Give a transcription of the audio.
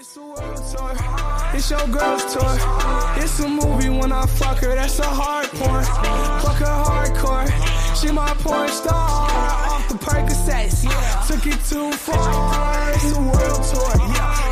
It's a world tour. It's your girl's tour. It's a movie when I fuck her. That's a hard porn. Fuck her hardcore. She my porn star. Off the Percocets. Took it too far. It's a world tour. Yeah.